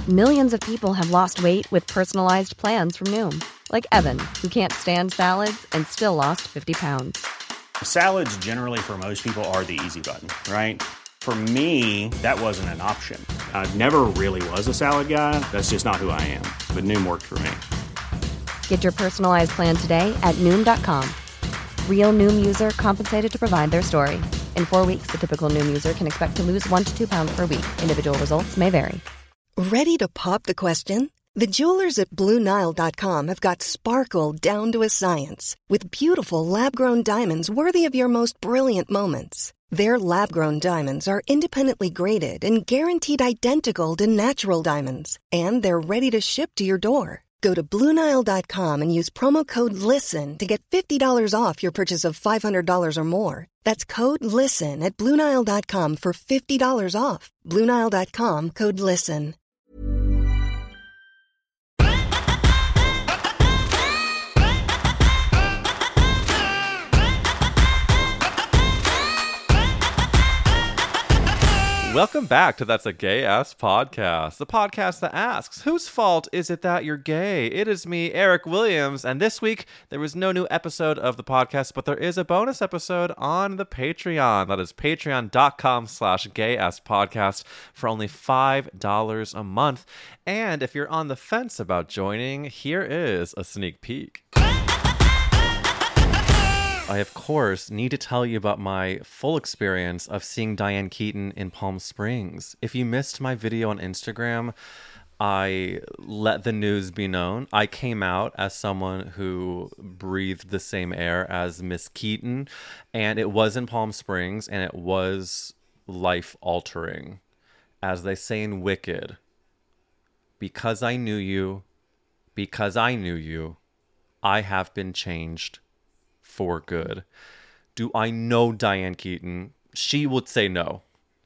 Millions of people have lost weight with personalized plans from Noom. Like Evan, who can't stand salads and still lost 50 pounds. Salads generally for most people are the easy button, right? For me, that wasn't an option. I never really was a salad guy. That's just not who I am. But Noom worked for me. Get your personalized plan today at Noom.com. Real Noom user compensated to provide their story. In 4 weeks, the typical Noom user can expect to lose 1 to 2 pounds per week. Individual results may vary. Ready to pop the question? The jewelers at BlueNile.com have got sparkle down to a science with beautiful lab-grown diamonds worthy of your most brilliant moments. Their lab-grown diamonds are independently graded and guaranteed identical to natural diamonds, and they're ready to ship to your door. Go to BlueNile.com and use promo code LISTEN to get $50 off your purchase of $500 or more. That's code LISTEN at BlueNile.com for $50 off. BlueNile.com, code LISTEN. Welcome back to That's a Gay Ass Podcast, the podcast that asks, whose fault is it that you're gay? It is me, Eric Williams, and this week there was no new episode of the podcast, but there is a bonus episode on the Patreon. That is patreon.com/gayasspodcast for only $5 a month. And if you're on the fence about joining, here is a sneak peek. I, of course, need to tell you about my full experience of seeing Diane Keaton in Palm Springs. If you missed my video on Instagram, I let the news be known. I came out as someone who breathed the same air as Miss Keaton, and it was in Palm Springs, and it was life-altering. As they say in Wicked, because I knew you, I have been changed for good. Do I know Diane Keaton? She would say no.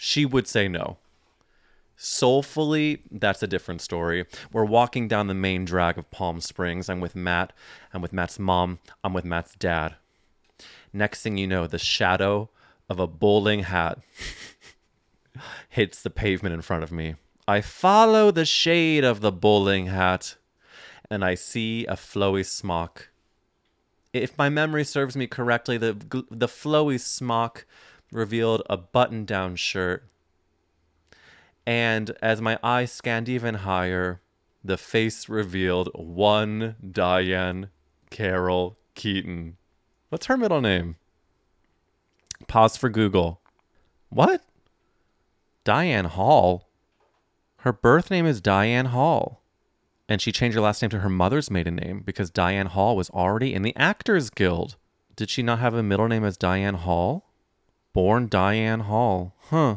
Soulfully, that's a different story. We're walking down the main drag of Palm Springs. I'm with Matt. I'm with Matt's mom. I'm with Matt's dad. Next thing you know, the shadow of a bowling hat hits the pavement in front of me. I follow the shade of the bowling hat, and I see a flowy smock. If my memory serves me correctly, the flowy smock revealed a button-down shirt. And as my eyes scanned even higher, the face revealed one Diane Carol Keaton. What's her middle name? Pause for Google. What? Diane Hall? Her birth name is Diane Hall. And she changed her last name to her mother's maiden name because Diane Hall was already in the Actors Guild. Did she not have a middle name as Diane Hall? Born Diane Hall. Huh.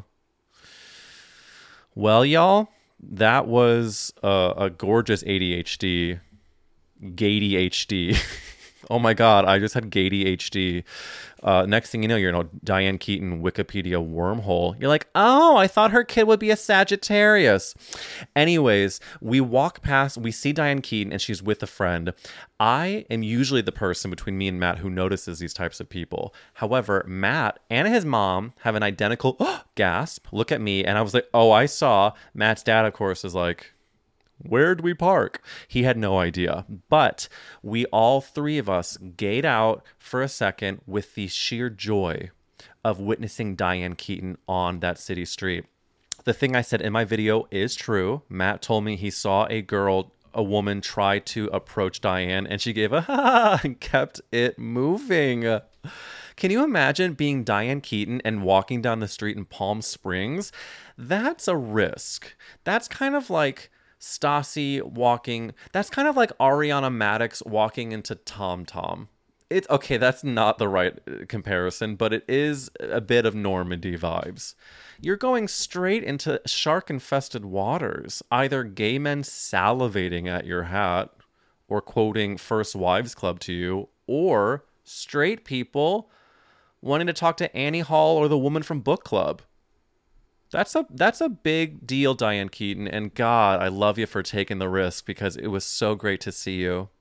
Well, y'all, that was a gorgeous ADHD. GADHD. Oh my God, I just had GADHD. Next thing you know, you're in a Diane Keaton Wikipedia wormhole. You're like, oh, I thought her kid would be a Sagittarius. Anyways, we see Diane Keaton and she's with a friend. I am usually the person between me and Matt who notices these types of people. However, Matt and his mom have an identical gasp. Look at me. And I was like, oh, I saw. Matt's dad, of course, is like, where'd we park? He had no idea. But we all three of us gayed out for a second with the sheer joy of witnessing Diane Keaton on that city street. The thing I said in my video is true. Matt told me he saw a woman try to approach Diane and she gave a ha and kept it moving. Can you imagine being Diane Keaton and walking down the street in Palm Springs? That's a risk. That's kind of like Stassi walking. That's kind of like Ariana Madix walking into Tom Tom. It's okay. That's not the right comparison, but it is a bit of Normandy vibes. You're going straight into shark-infested waters. Either gay men salivating at your hat or quoting First Wives Club to you, or straight people wanting to talk to Annie Hall or the woman from Book Club. That's a big deal, Diane Keaton, and God, I love you for taking the risk because it was so great to see you.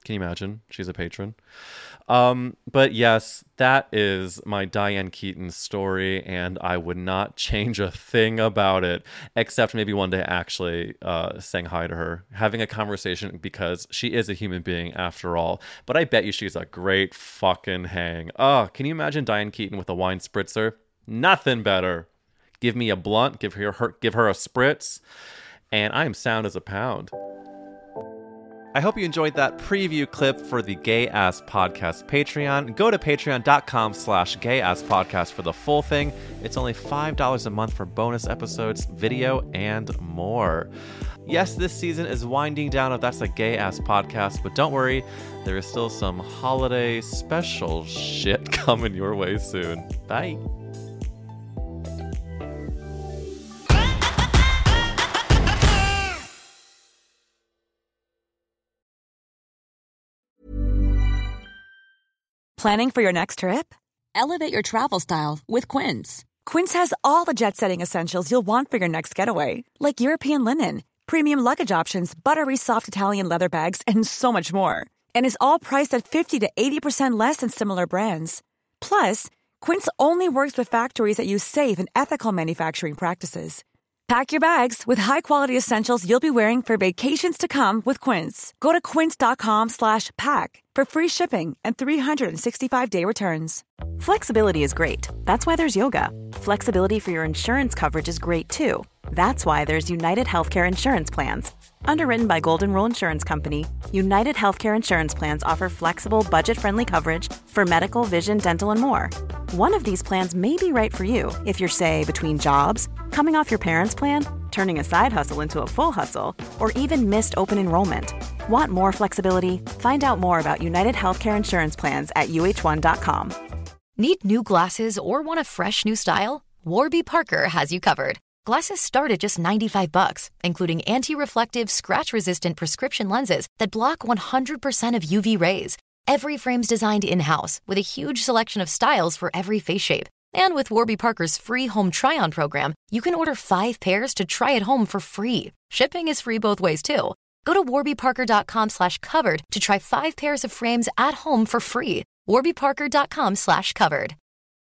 Can you imagine? She's a patron. But yes, that is my Diane Keaton story, and I would not change a thing about it, except maybe one day actually saying hi to her, having a conversation, because she is a human being after all. But I bet you she's a great fucking hang. Oh, can you imagine Diane Keaton with a wine spritzer? Nothing better. Give me a blunt, give her a spritz, and I am sound as a pound. I hope you enjoyed that preview clip for the Gay Ass Podcast Patreon. Go to patreon.com/gayasspodcast for the full thing. It's only $5 a month for bonus episodes, video, and more. Yes, this season is winding down if that's a Gay Ass Podcast, but don't worry, there is still some holiday special shit coming your way soon. Bye. Planning for your next trip? Elevate your travel style with Quince. Quince has all the jet-setting essentials you'll want for your next getaway, like European linen, premium luggage options, buttery soft Italian leather bags, and so much more. And is all priced at 50 to 80% less than similar brands. Plus, Quince only works with factories that use safe and ethical manufacturing practices. Pack your bags with high-quality essentials you'll be wearing for vacations to come with Quince. Go to quince.com/pack for free shipping and 365-day returns. Flexibility is great. That's why there's yoga. Flexibility for your insurance coverage is great too. That's why there's United Healthcare Insurance Plans. Underwritten by Golden Rule Insurance Company, United Healthcare Insurance Plans offer flexible, budget-friendly coverage for medical, vision, dental, and more. One of these plans may be right for you if you're, say, between jobs, coming off your parents' plan, turning a side hustle into a full hustle, or even missed open enrollment. Want more flexibility? Find out more about United Healthcare Insurance Plans at uh1.com. Need new glasses or want a fresh new style? Warby Parker has you covered. Glasses start at just $95, including anti-reflective, scratch-resistant prescription lenses that block 100% of UV rays. Every frame's designed in-house with a huge selection of styles for every face shape. And with Warby Parker's free home try-on program, you can order 5 pairs to try at home for free. Shipping is free both ways, too. Go to warbyparker.com/covered to try 5 pairs of frames at home for free. warbyparker.com/covered.